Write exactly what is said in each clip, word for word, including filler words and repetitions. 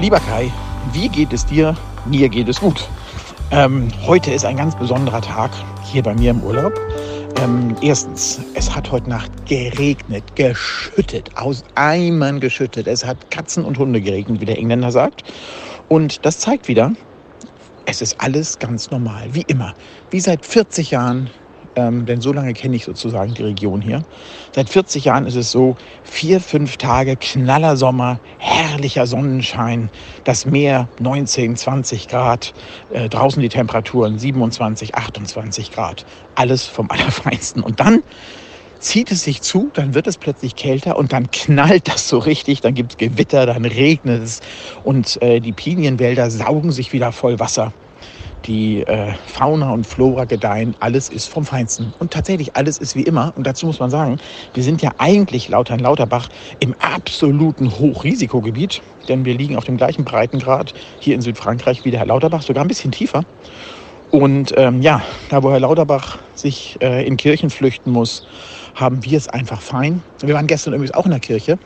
Lieber Kai, wie geht es dir? Mir geht es gut. Ähm, heute ist ein ganz besonderer Tag hier bei mir im Urlaub. Ähm, erstens, es hat heute Nacht geregnet, geschüttet, aus Eimern geschüttet. Es hat Katzen und Hunde geregnet, wie der Engländer sagt. Und das zeigt wieder, es ist alles ganz normal, wie immer. Wie seit vierzig Jahren, ähm, denn so lange kenne ich sozusagen die Region hier. Seit vierzig Jahren ist es so, vier, fünf Tage knaller Sommer, herrlicher Sonnenschein, das Meer neunzehn, zwanzig Grad, äh, draußen die Temperaturen siebenundzwanzig, achtundzwanzig Grad. Alles vom Allerfeinsten. Und dann zieht es sich zu, dann wird es plötzlich kälter und dann knallt das so richtig, dann gibt es Gewitter, dann regnet es und äh, die Pinienwälder saugen sich wieder voll Wasser. Die äh, Fauna und Flora gedeihen, alles ist vom Feinsten. Und tatsächlich, alles ist wie immer. Und dazu muss man sagen, wir sind ja eigentlich Lautern-Lauterbach im absoluten Hochrisikogebiet, denn wir liegen auf dem gleichen Breitengrad hier in Südfrankreich wie der Herr Lauterbach, sogar ein bisschen tiefer. Und ähm, ja, da wo Herr Lauterbach sich äh, in Kirchen flüchten muss, haben wir es einfach fein. Wir waren gestern übrigens auch in der Kirche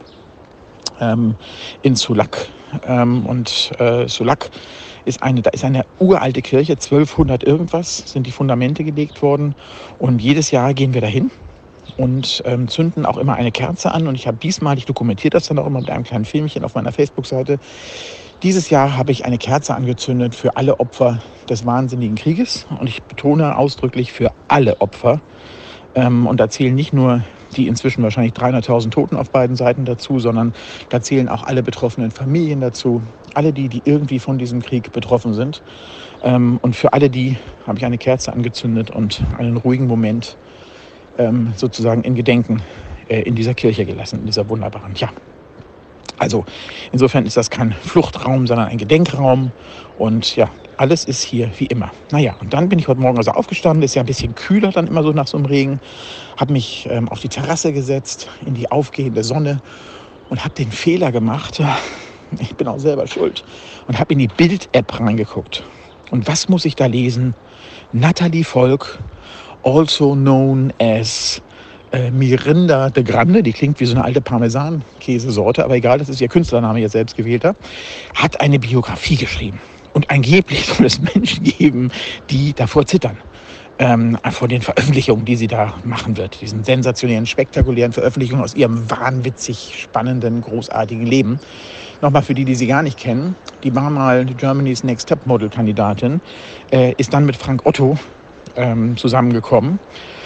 ähm, in Soulac. Ähm, und äh, Soulac ist eine, da ist eine uralte Kirche, zwölfhundert irgendwas sind die Fundamente gelegt worden. Und jedes Jahr gehen wir dahin und ähm, zünden auch immer eine Kerze an. Und ich habe diesmal, ich dokumentiere das dann auch immer mit einem kleinen Filmchen auf meiner Facebook-Seite, dieses Jahr habe ich eine Kerze angezündet für alle Opfer des wahnsinnigen Krieges. Und ich betone ausdrücklich für alle Opfer. Ähm, und da zählen nicht nur die inzwischen wahrscheinlich dreihunderttausend Toten auf beiden Seiten dazu, sondern da zählen auch alle betroffenen Familien dazu. Alle die, die irgendwie von diesem Krieg betroffen sind. Ähm, und für alle die habe ich eine Kerze angezündet und einen ruhigen Moment ähm, sozusagen in Gedenken äh, in dieser Kirche gelassen, in dieser wunderbaren, ja. Also insofern ist das kein Fluchtraum, sondern ein Gedenkraum. Und ja, alles ist hier wie immer. Naja, und dann bin ich heute Morgen also aufgestanden. Ist ja ein bisschen kühler dann immer so nach so einem Regen. Habe mich ähm, auf die Terrasse gesetzt, in die aufgehende Sonne und habe den Fehler gemacht. Ich bin auch selber schuld. Und habe in die Bild-App reingeguckt. Und was muss ich da lesen? Nathalie Volk, also known as Äh, Mirinda de Grande, die klingt wie so eine alte Parmesan-Käsesorte, aber egal, das ist ihr Künstlername, ihr selbst gewählter, hat eine Biografie geschrieben. Und angeblich soll es Menschen geben, die davor zittern. Ähm, vor den Veröffentlichungen, die sie da machen wird. Diesen sensationellen, spektakulären Veröffentlichungen aus ihrem wahnwitzig spannenden, großartigen Leben. Nochmal für die, die sie gar nicht kennen. Die war mal Germany's Next Top Model-Kandidatin, äh, ist dann mit Frank Otto ähm, zusammengekommen.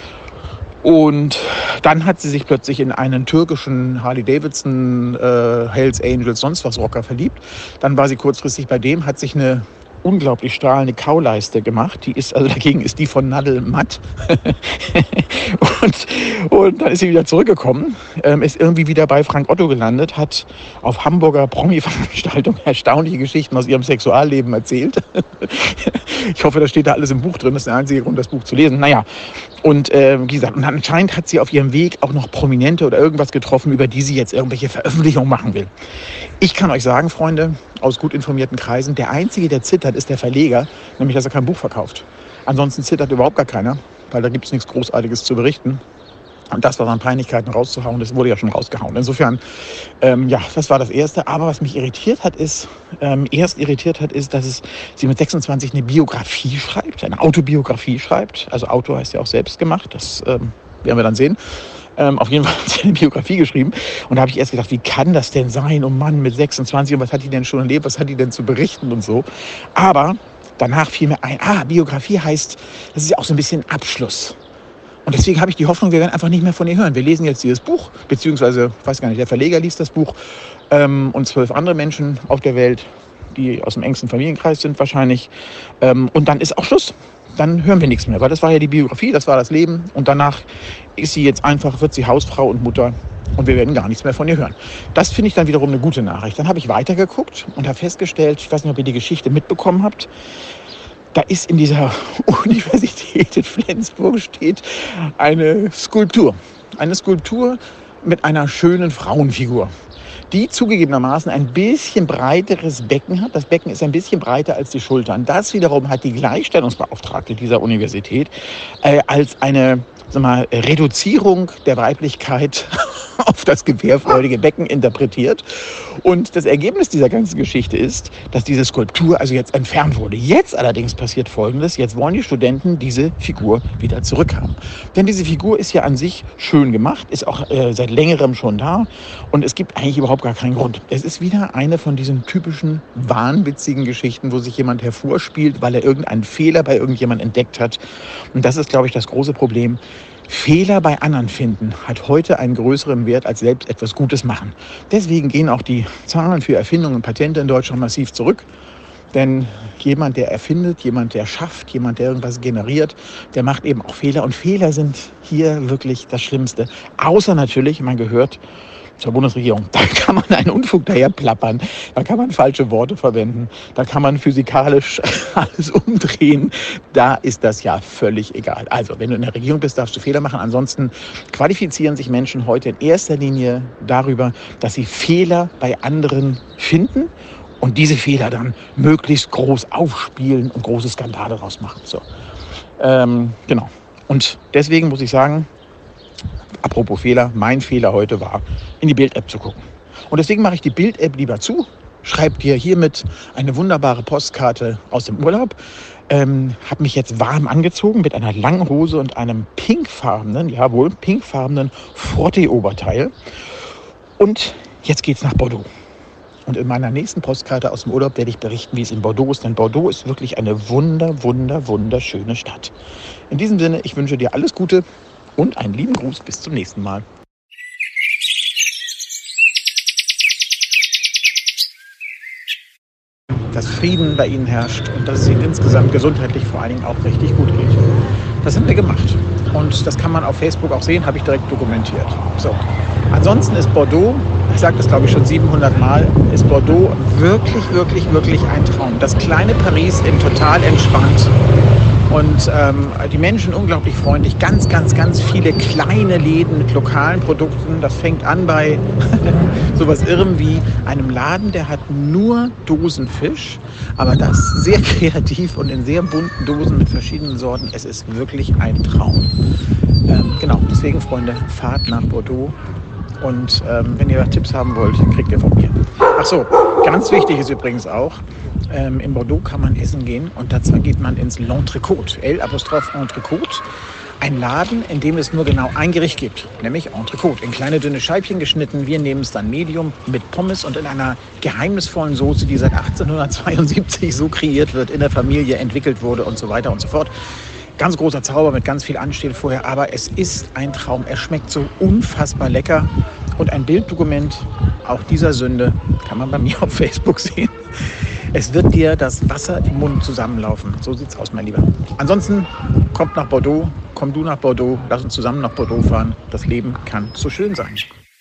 Und dann hat sie sich plötzlich in einen türkischen Harley-Davidson, äh, Hells Angels, sonst was Rocker verliebt. Dann war sie kurzfristig bei dem, hat sich eine unglaublich strahlende Kauleiste gemacht. Die ist, also dagegen ist die von Nadel matt. und, und dann ist sie wieder zurückgekommen, ähm, ist irgendwie wieder bei Frank Otto gelandet, hat auf Hamburger Promi-Veranstaltungen erstaunliche Geschichten aus ihrem Sexualleben erzählt. Ich hoffe, das steht da alles im Buch drin. Das ist der einzige Grund, das Buch zu lesen. Naja, und äh, wie gesagt, und anscheinend hat sie auf ihrem Weg auch noch Prominente oder irgendwas getroffen, über die sie jetzt irgendwelche Veröffentlichungen machen will. Ich kann euch sagen, Freunde, aus gut informierten Kreisen, der Einzige, der zittert, ist der Verleger, nämlich, dass er kein Buch verkauft. Ansonsten zittert überhaupt gar keiner, weil da gibt es nichts Großartiges zu berichten. Und das war an Peinlichkeiten rauszuhauen, das wurde ja schon rausgehauen. Insofern, ähm, ja, das war das Erste. Aber was mich irritiert hat, ist, ähm, erst irritiert hat, ist, dass es, sie mit sechsundzwanzig eine Biografie schreibt, eine Autobiografie schreibt. Also Auto heißt ja auch selbst gemacht, das ähm, werden wir dann sehen. Ähm, auf jeden Fall hat sie eine Biografie geschrieben. Und da habe ich erst gedacht, wie kann das denn sein? Oh Mann, mit sechsundzwanzig, und was hat die denn schon erlebt? Was hat die denn zu berichten und so? Aber danach fiel mir ein, ah, Biografie heißt, das ist ja auch so ein bisschen Abschluss. Und deswegen habe ich die Hoffnung, wir werden einfach nicht mehr von ihr hören. Wir lesen jetzt dieses Buch, beziehungsweise, ich weiß gar nicht, der Verleger liest das Buch ähm, und zwölf andere Menschen auf der Welt, die aus dem engsten Familienkreis sind wahrscheinlich. Ähm, und dann ist auch Schluss. Dann hören wir nichts mehr, weil das war ja die Biografie, das war das Leben. Und danach ist sie jetzt einfach, wird sie Hausfrau und Mutter und wir werden gar nichts mehr von ihr hören. Das finde ich dann wiederum eine gute Nachricht. Dann habe ich weitergeguckt und habe festgestellt, ich weiß nicht, ob ihr die Geschichte mitbekommen habt, da ist in dieser Universität in Flensburg steht eine Skulptur. Eine Skulptur mit einer schönen Frauenfigur, die zugegebenermaßen ein bisschen breiteres Becken hat. Das Becken ist ein bisschen breiter als die Schultern. Das wiederum hat die Gleichstellungsbeauftragte dieser Universität äh, als eine sag mal, Reduzierung der Weiblichkeit auf das gewehrfreudige Becken interpretiert. Und das Ergebnis dieser ganzen Geschichte ist, dass diese Skulptur also jetzt entfernt wurde. Jetzt allerdings passiert Folgendes. Jetzt wollen die Studenten diese Figur wieder zurückhaben. Denn diese Figur ist ja an sich schön gemacht, ist auch äh, seit längerem schon da. Und es gibt eigentlich überhaupt gar keinen Grund. Es ist wieder eine von diesen typischen wahnwitzigen Geschichten, wo sich jemand hervorspielt, weil er irgendeinen Fehler bei irgendjemand entdeckt hat. Und das ist, glaube ich, das große Problem. Fehler bei anderen finden hat heute einen größeren Wert als selbst etwas Gutes machen. Deswegen gehen auch die Zahlen für Erfindungen und Patente in Deutschland massiv zurück. Denn jemand, der erfindet, jemand, der schafft, jemand, der irgendwas generiert, der macht eben auch Fehler. Und Fehler sind hier wirklich das Schlimmste. Außer natürlich, man gehört zur Bundesregierung. Da kann man einen Unfug daher plappern, da kann man falsche Worte verwenden, da kann man physikalisch alles umdrehen. Da ist das ja völlig egal. Also, wenn du in der Regierung bist, darfst du Fehler machen. Ansonsten qualifizieren sich Menschen heute in erster Linie darüber, dass sie Fehler bei anderen finden und diese Fehler dann möglichst groß aufspielen und große Skandale draus machen. So. Ähm, genau. Und deswegen muss ich sagen, apropos Fehler, mein Fehler heute war, in die Bild-App zu gucken. Und deswegen mache ich die Bild-App lieber zu, schreibe dir hiermit eine wunderbare Postkarte aus dem Urlaub, ähm, habe mich jetzt warm angezogen mit einer langen Hose und einem pinkfarbenen, jawohl, pinkfarbenen Frottee-Oberteil. Und jetzt geht's nach Bordeaux. Und in meiner nächsten Postkarte aus dem Urlaub werde ich berichten, wie es in Bordeaux ist. Denn Bordeaux ist wirklich eine wunder, wunder, wunderschöne Stadt. In diesem Sinne, ich wünsche dir alles Gute und einen lieben Gruß. Bis zum nächsten Mal. Dass Frieden bei Ihnen herrscht und dass es Ihnen insgesamt gesundheitlich vor allen Dingen auch richtig gut geht. Das haben wir gemacht. Und das kann man auf Facebook auch sehen, habe ich direkt dokumentiert. So. Ansonsten ist Bordeaux, ich sage das glaube ich schon siebenhundert Mal, ist Bordeaux wirklich, wirklich, wirklich ein Traum. Das kleine Paris in total entspannt. Und ähm, die Menschen unglaublich freundlich. Ganz, ganz, ganz viele kleine Läden mit lokalen Produkten. Das fängt an bei sowas Irrem wie einem Laden, der hat nur Dosenfisch. Aber das sehr kreativ und in sehr bunten Dosen mit verschiedenen Sorten. Es ist wirklich ein Traum. Ähm, genau, deswegen Freunde, fahrt nach Bordeaux. Und ähm, wenn ihr Tipps haben wollt, kriegt ihr von mir. Ach so, ganz wichtig ist übrigens auch, ähm, in Bordeaux kann man essen gehen und dazu geht man ins L'Entrecôte, L-Apostrophe Entrecôte. Ein Laden, in dem es nur genau ein Gericht gibt, nämlich Entrecôte. In kleine dünne Scheibchen geschnitten. Wir nehmen es dann Medium mit Pommes und in einer geheimnisvollen Soße, die seit achtzehnhundertzweiundsiebzig so kreiert wird, in der Familie entwickelt wurde und so weiter und so fort. Ganz großer Zauber mit ganz viel Anstiel vorher, aber es ist ein Traum. Er schmeckt so unfassbar lecker. Und ein Bilddokument auch dieser Sünde kann man bei mir auf Facebook sehen. Es wird dir das Wasser im Mund zusammenlaufen. So sieht's aus, mein Lieber. Ansonsten kommt nach Bordeaux, komm du nach Bordeaux, lass uns zusammen nach Bordeaux fahren. Das Leben kann so schön sein.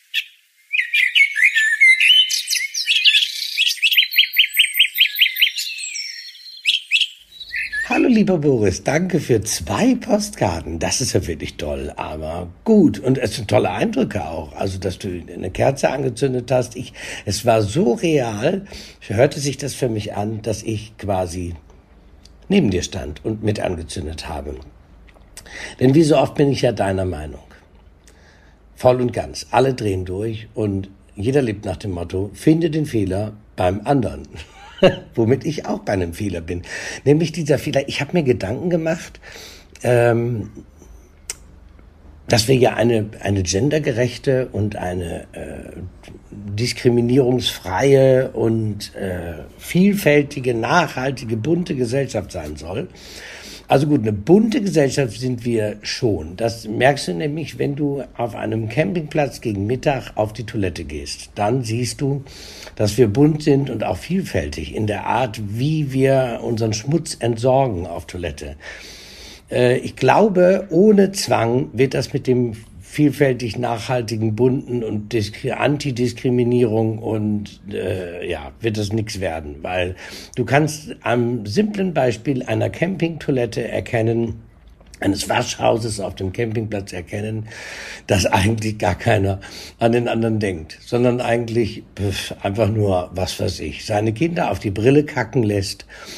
Hallo lieber Boris, danke für zwei Postkarten. Das ist ja wirklich toll, aber gut. Und es sind tolle Eindrücke auch. Also, dass du eine Kerze angezündet hast. Ich, es war so real, hörte sich das für mich an, dass ich quasi neben dir stand und mit angezündet habe. Denn wie so oft bin ich ja deiner Meinung. Voll und ganz. Alle drehen durch und jeder lebt nach dem Motto, finde den Fehler beim anderen. Womit ich auch bei einem Fehler bin. Nämlich dieser Fehler, ich habe mir Gedanken gemacht, ähm, dass wir ja eine, eine gendergerechte und eine äh, diskriminierungsfreie und äh, vielfältige, nachhaltige, bunte Gesellschaft sein soll. Also gut, eine bunte Gesellschaft sind wir schon. Das merkst du nämlich, wenn du auf einem Campingplatz gegen Mittag auf die Toilette gehst. Dann siehst du, dass wir bunt sind und auch vielfältig in der Art, wie wir unseren Schmutz entsorgen auf Toilette. Äh, ich glaube, ohne Zwang wird das mit dem vielfältig nachhaltigen, bunten und Diskri- Antidiskriminierung und äh, ja, wird das nichts werden, weil du kannst am simplen Beispiel einer Campingtoilette erkennen, eines Waschhauses auf dem Campingplatz erkennen, dass eigentlich gar keiner an den anderen denkt, sondern eigentlich pf, einfach nur, was weiß ich, seine Kinder auf die Brille kacken lässt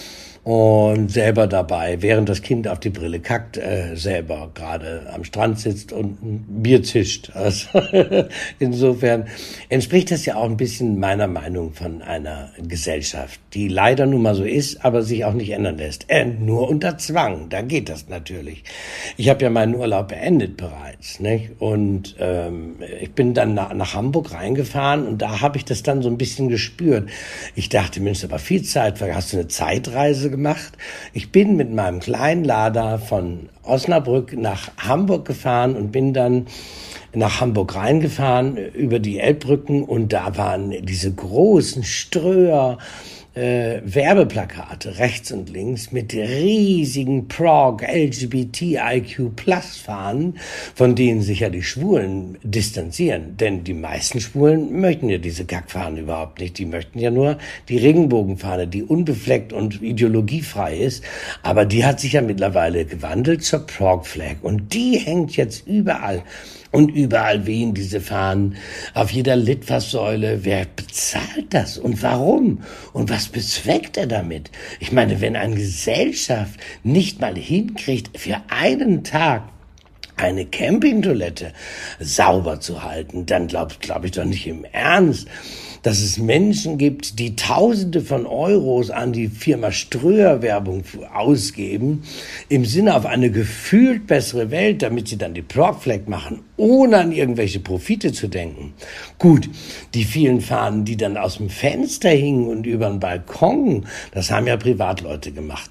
und selber dabei, während das Kind auf die Brille kackt, äh, selber gerade am Strand sitzt und ein Bier zischt. Also insofern entspricht das ja auch ein bisschen meiner Meinung von einer Gesellschaft, die leider nun mal so ist, aber sich auch nicht ändern lässt. Äh, nur unter Zwang, da geht das natürlich. Ich habe ja meinen Urlaub beendet bereits, nicht? Und ähm, ich bin dann nach, nach Hamburg reingefahren und da habe ich das dann so ein bisschen gespürt. Ich dachte, Mensch, aber viel Zeit, hast du eine Zeitreise gemacht? Ich bin mit meinem kleinen Lader von Osnabrück nach Hamburg gefahren und bin dann nach Hamburg reingefahren über die Elbbrücken und da waren diese großen Ströer, Äh, Werbeplakate rechts und links mit riesigen Prog L G B T I Q Plus Fahnen, von denen sich ja die Schwulen distanzieren. Denn die meisten Schwulen möchten ja diese Kackfahnen überhaupt nicht. Die möchten ja nur die Regenbogenfahne, die unbefleckt und ideologiefrei ist. Aber die hat sich ja mittlerweile gewandelt zur Prog Flag. Und die hängt jetzt überall. Und überall wehen diese Fahnen, auf jeder Litfaßsäule. Wer bezahlt das und warum? Und was bezweckt er damit? Ich meine, wenn eine Gesellschaft nicht mal hinkriegt, für einen Tag eine Campingtoilette sauber zu halten, dann glaube glaub ich doch nicht im Ernst, dass es Menschen gibt, die Tausende von Euros an die Firma Ströer Werbung ausgeben, im Sinne auf eine gefühlt bessere Welt, damit sie dann die Prog Flag machen, ohne an irgendwelche Profite zu denken. Gut, die vielen Fahnen, die dann aus dem Fenster hingen und über den Balkon, das haben ja Privatleute gemacht.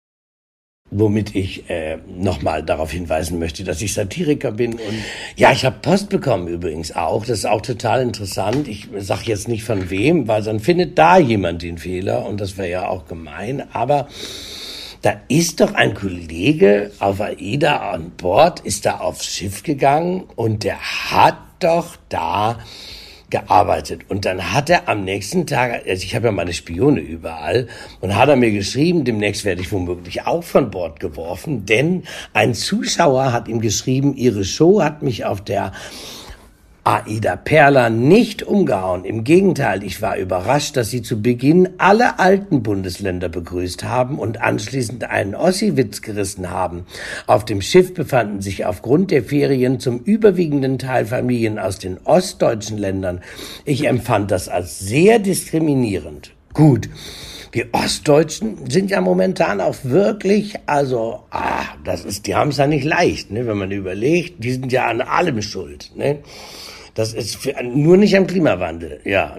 Womit ich äh, nochmal darauf hinweisen möchte, dass ich Satiriker bin. Und ja, ich habe Post bekommen übrigens auch. Das ist auch total interessant. Ich sage jetzt nicht von wem, weil dann findet da jemand den Fehler und das wäre ja auch gemein. Aber da ist doch ein Kollege auf AIDA an Bord, ist da aufs Schiff gegangen und der hat doch da gearbeitet. Und dann hat er am nächsten Tag, also ich habe ja meine Spione überall, und hat er mir geschrieben, demnächst werde ich womöglich auch von Bord geworfen, denn ein Zuschauer hat ihm geschrieben, Ihre Show hat mich auf der AIDA Perla nicht umgehauen. Im Gegenteil, ich war überrascht, dass Sie zu Beginn alle alten Bundesländer begrüßt haben und anschließend einen Ossi-Witz gerissen haben. Auf dem Schiff befanden sich aufgrund der Ferien zum überwiegenden Teil Familien aus den ostdeutschen Ländern. Ich empfand das als sehr diskriminierend. Gut. Die Ostdeutschen sind ja momentan auch wirklich, also, ah, das ist, die haben es ja nicht leicht, ne, wenn man überlegt, die sind ja an allem schuld, ne. Das ist für, nur nicht am Klimawandel, ja.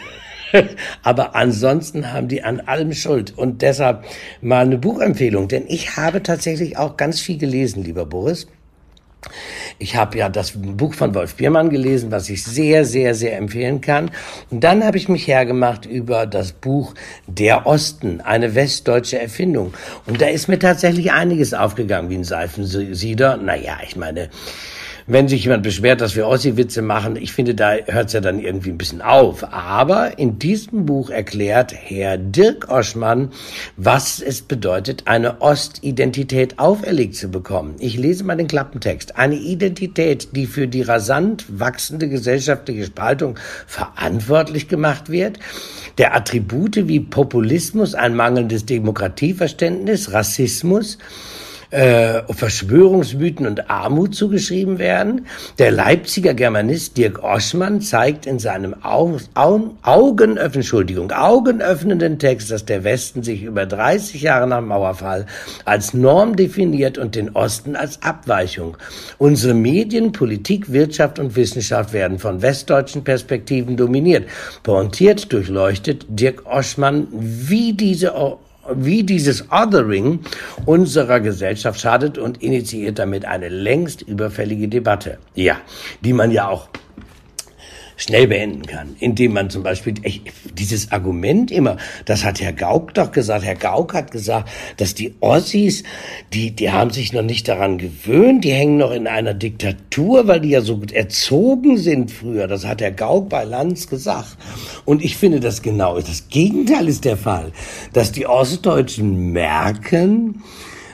Aber ansonsten haben die an allem Schuld. Und deshalb mal eine Buchempfehlung, denn ich habe tatsächlich auch ganz viel gelesen, lieber Boris. Ich habe ja das Buch von Wolf Biermann gelesen, was ich sehr, sehr, sehr empfehlen kann. Und dann habe ich mich hergemacht über das Buch Der Osten, eine westdeutsche Erfindung. Und da ist mir tatsächlich einiges aufgegangen wie ein Seifensieder. Naja, ich meine, wenn sich jemand beschwert, dass wir Ossi-Witze machen, ich finde, da hört es ja dann irgendwie ein bisschen auf. Aber in diesem Buch erklärt Herr Dirk Oschmann, was es bedeutet, eine Ostidentität auferlegt zu bekommen. Ich lese mal den Klappentext. Eine Identität, die für die rasant wachsende gesellschaftliche Spaltung verantwortlich gemacht wird, der Attribute wie Populismus, ein mangelndes Demokratieverständnis, Rassismus, Äh, Verschwörungsmythen und Armut zugeschrieben werden. Der Leipziger Germanist Dirk Oschmann zeigt in seinem Au Au Augenöffn Entschuldigung, augenöffnenden Text, dass der Westen sich über dreißig Jahre nach Mauerfall als Norm definiert und den Osten als Abweichung. Unsere Medien, Politik, Wirtschaft und Wissenschaft werden von westdeutschen Perspektiven dominiert. Pointiert durchleuchtet Dirk Oschmann, wie diese wie dieses Othering unserer Gesellschaft schadet und initiiert damit eine längst überfällige Debatte. Ja, die man ja auch schnell beenden kann, indem man zum Beispiel, ich, dieses Argument immer, das hat Herr Gauck doch gesagt, Herr Gauck hat gesagt, dass die Ossis, die, die haben sich noch nicht daran gewöhnt, die hängen noch in einer Diktatur, weil die ja so gut erzogen sind früher, das hat Herr Gauck bei Lanz gesagt. Und ich finde das genau, das Gegenteil ist der Fall, dass die Ostdeutschen merken,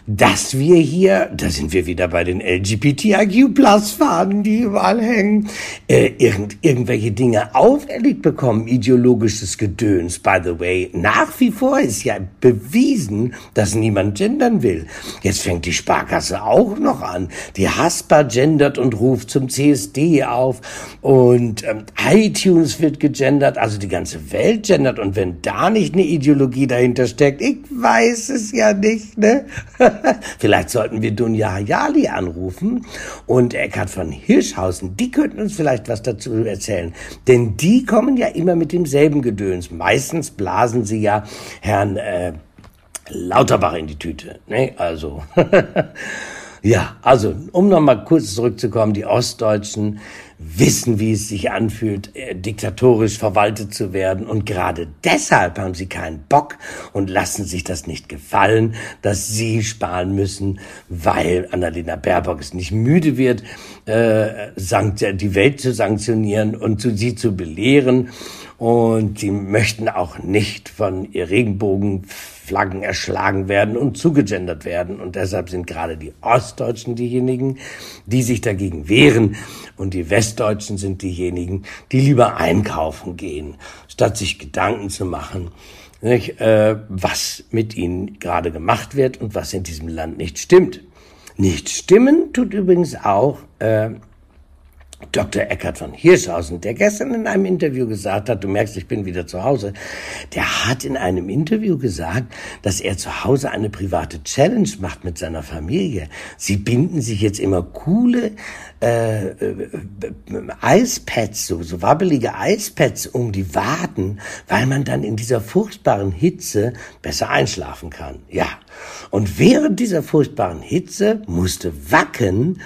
dass wir hier, da sind wir wieder bei den L G B T I Q Plus Fahnen, die überall hängen, äh, irgend, irgendwelche Dinge auferlegt bekommen, ideologisches Gedöns. By the way, nach wie vor ist ja bewiesen, dass niemand gendern will. Jetzt fängt die Sparkasse auch noch an. Die Haspa gendert und ruft zum C S D auf und ähm, iTunes wird gegendert, also die ganze Welt gendert. Und wenn da nicht eine Ideologie dahinter steckt, ich weiß es ja nicht, ne? Vielleicht sollten wir Dunja Hayali anrufen und Eckhard von Hirschhausen, die könnten uns vielleicht was dazu erzählen. Denn die kommen ja immer mit demselben Gedöns. Meistens blasen sie ja Herrn äh, Lauterbach in die Tüte, ne? Also... Ja, also, um nochmal kurz zurückzukommen, die Ostdeutschen wissen, wie es sich anfühlt, äh, diktatorisch verwaltet zu werden. Und gerade deshalb haben sie keinen Bock und lassen sich das nicht gefallen, dass sie sparen müssen, weil Annalena Baerbock es nicht müde wird, äh, die Welt zu sanktionieren und zu, sie zu belehren. Und sie möchten auch nicht von ihr Regenbogenflaggen erschlagen werden und zugegendert werden. Und deshalb sind gerade die Ostdeutschen diejenigen, die sich dagegen wehren. Und die Westdeutschen sind diejenigen, die lieber einkaufen gehen, statt sich Gedanken zu machen, nicht, äh, was mit ihnen gerade gemacht wird und was in diesem Land nicht stimmt. Nicht stimmen tut übrigens auch äh, Doktor Eckhard von Hirschhausen, der gestern in einem Interview gesagt hat, du merkst, ich bin wieder zu Hause, der hat in einem Interview gesagt, dass er zu Hause eine private Challenge macht mit seiner Familie. Sie binden sich jetzt immer coole äh, äh, Eispads, so, so wabbelige Eispads um die Waden, weil man dann in dieser furchtbaren Hitze besser einschlafen kann. Ja, und während dieser furchtbaren Hitze musste Wacken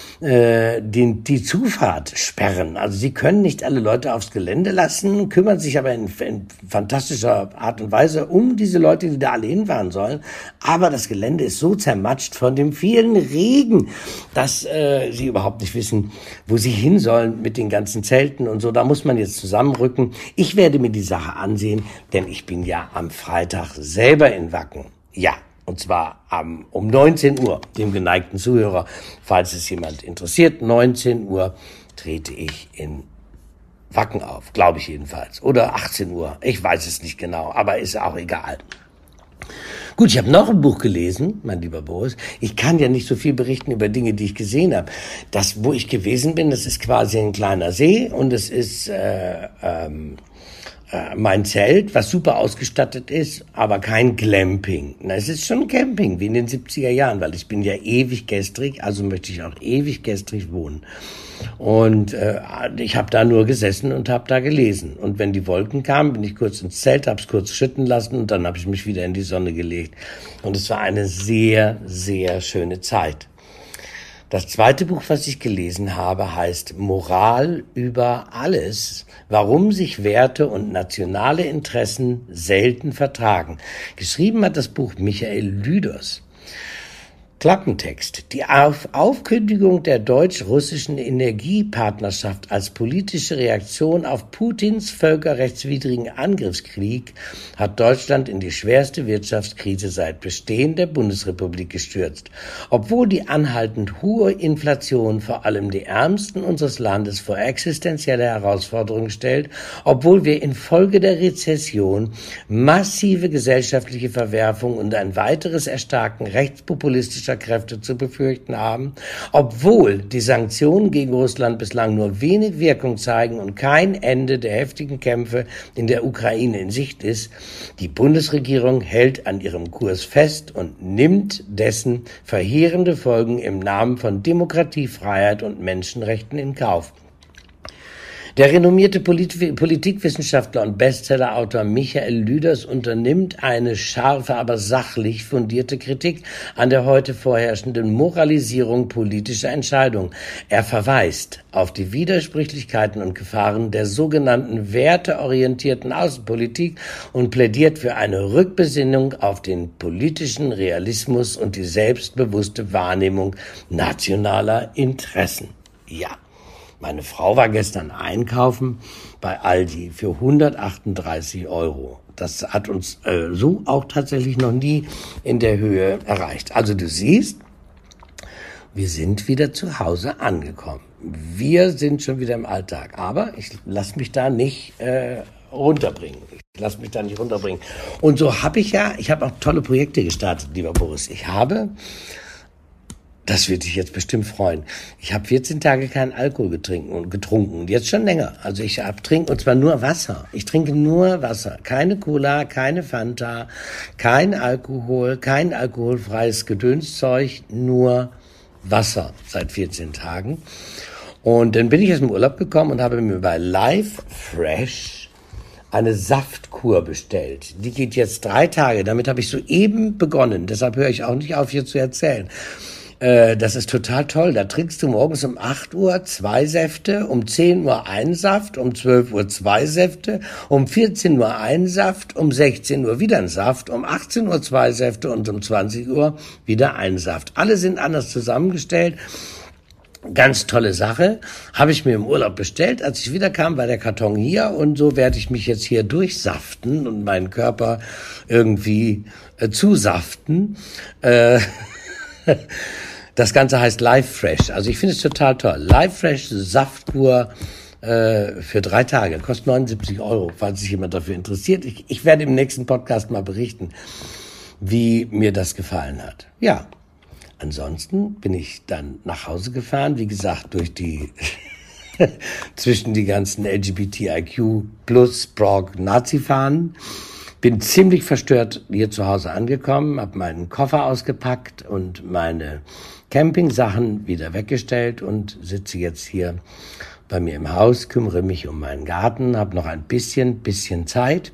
Die, die Zufahrt sperren. Also sie können nicht alle Leute aufs Gelände lassen, kümmern sich aber in, in fantastischer Art und Weise um diese Leute, die da alle hinfahren sollen. Aber das Gelände ist so zermatscht von dem vielen Regen, dass äh, sie überhaupt nicht wissen, wo sie hin sollen mit den ganzen Zelten und so. Da muss man jetzt zusammenrücken. Ich werde mir die Sache ansehen, denn ich bin ja am Freitag selber in Wacken. Ja. Und zwar um, um neunzehn Uhr, dem geneigten Zuhörer, falls es jemand interessiert, neunzehn Uhr trete ich in Wacken auf, glaube ich jedenfalls. Oder achtzehn Uhr, ich weiß es nicht genau, aber ist auch egal. Gut, ich habe noch ein Buch gelesen, mein lieber Boris. Ich kann ja nicht so viel berichten über Dinge, die ich gesehen habe. Das, wo ich gewesen bin, das ist quasi ein kleiner See und es ist... Äh, ähm, mein Zelt, was super ausgestattet ist, aber kein Glamping. Na, es ist schon Camping, wie in den siebziger Jahren, weil ich bin ja ewig gestrig, also möchte ich auch ewig gestrig wohnen. Und äh, ich habe da nur gesessen und habe da gelesen. Und wenn die Wolken kamen, bin ich kurz ins Zelt, habe es kurz schütten lassen und dann habe ich mich wieder in die Sonne gelegt. Und es war eine sehr, sehr schöne Zeit. Das zweite Buch, was ich gelesen habe, heißt Moral über alles, warum sich Werte und nationale Interessen selten vertragen. Geschrieben hat das Buch Michael Lüders. Klappentext. Die Auf- Aufkündigung der deutsch-russischen Energiepartnerschaft als politische Reaktion auf Putins völkerrechtswidrigen Angriffskrieg hat Deutschland in die schwerste Wirtschaftskrise seit Bestehen der Bundesrepublik gestürzt. Obwohl die anhaltend hohe Inflation vor allem die Ärmsten unseres Landes vor existenzielle Herausforderungen stellt, obwohl wir infolge der Rezession massive gesellschaftliche Verwerfung und ein weiteres Erstarken rechtspopulistischer Kräfte zu befürchten haben, obwohl die Sanktionen gegen Russland bislang nur wenig Wirkung zeigen und kein Ende der heftigen Kämpfe in der Ukraine in Sicht ist, die Bundesregierung hält an ihrem Kurs fest und nimmt dessen verheerende Folgen im Namen von Demokratie, Freiheit und Menschenrechten in Kauf. Der renommierte Polit- Politikwissenschaftler und Bestsellerautor Michael Lüders unternimmt eine scharfe, aber sachlich fundierte Kritik an der heute vorherrschenden Moralisierung politischer Entscheidungen. Er verweist auf die Widersprüchlichkeiten und Gefahren der sogenannten werteorientierten Außenpolitik und plädiert für eine Rückbesinnung auf den politischen Realismus und die selbstbewusste Wahrnehmung nationaler Interessen. Ja. Meine Frau war gestern einkaufen bei Aldi für hundertachtunddreißig Euro. Das hat uns äh, so auch tatsächlich noch nie in der Höhe erreicht. Also du siehst, wir sind wieder zu Hause angekommen. Wir sind schon wieder im Alltag. Aber ich lasse mich da nicht äh, runterbringen. Ich lasse mich da nicht runterbringen. Und so habe ich ja, ich habe auch tolle Projekte gestartet, lieber Boris. Ich habe, das wird dich jetzt bestimmt freuen, ich habe vierzehn Tage keinen Alkohol getrunken und getrunken. Und jetzt schon länger. Also ich habe trinken, und zwar nur Wasser. Ich trinke nur Wasser. Keine Cola, keine Fanta, kein Alkohol, kein alkoholfreies Gedönszeug, nur Wasser seit vierzehn Tagen. Und dann bin ich aus dem Urlaub gekommen und habe mir bei Life Fresh eine Saftkur bestellt. Die geht jetzt drei Tage. Damit habe ich soeben begonnen. Deshalb höre ich auch nicht auf, hier zu erzählen. Äh, das ist total toll. Da trinkst du morgens um acht Uhr zwei Säfte, um zehn Uhr einen Saft, um zwölf Uhr zwei Säfte, um vierzehn Uhr einen Saft, um sechzehn Uhr wieder ein Saft, um achtzehn Uhr zwei Säfte und um zwanzig Uhr wieder ein Saft. Alle sind anders zusammengestellt. Ganz tolle Sache, habe ich mir im Urlaub bestellt. Als ich wiederkam, war der Karton hier und so werde ich mich jetzt hier durchsaften und meinen Körper irgendwie äh, zusaften. Äh, das Ganze heißt Life Fresh. Also ich finde es total toll. Life Fresh Saftkur äh, für drei Tage, kostet neunundsiebzig Euro, falls sich jemand dafür interessiert. Ich, ich werde im nächsten Podcast mal berichten, wie mir das gefallen hat. Ja. Ansonsten bin ich dann nach Hause gefahren, wie gesagt, durch die, zwischen die ganzen L G B T I Q plus Prog Nazi-Fahnen. Bin ziemlich verstört hier zu Hause angekommen, habe meinen Koffer ausgepackt und meine Campingsachen wieder weggestellt und sitze jetzt hier bei mir im Haus, kümmere mich um meinen Garten, habe noch ein bisschen, bisschen Zeit.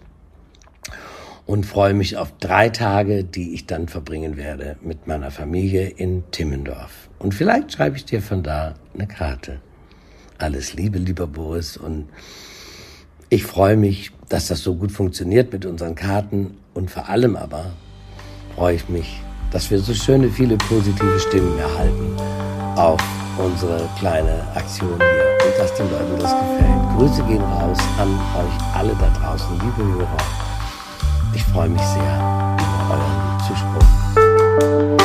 Und freue mich auf drei Tage, die ich dann verbringen werde mit meiner Familie in Timmendorf. Und vielleicht schreibe ich dir von da eine Karte. Alles Liebe, lieber Boris. Und ich freue mich, dass das so gut funktioniert mit unseren Karten. Und vor allem aber freue ich mich, dass wir so schöne, viele positive Stimmen erhalten auf unsere kleine Aktion hier. Und dass den Leuten das gefällt. Grüße gehen raus an euch alle da draußen, liebe Hörer. Ich freue mich sehr über euren Zuspruch.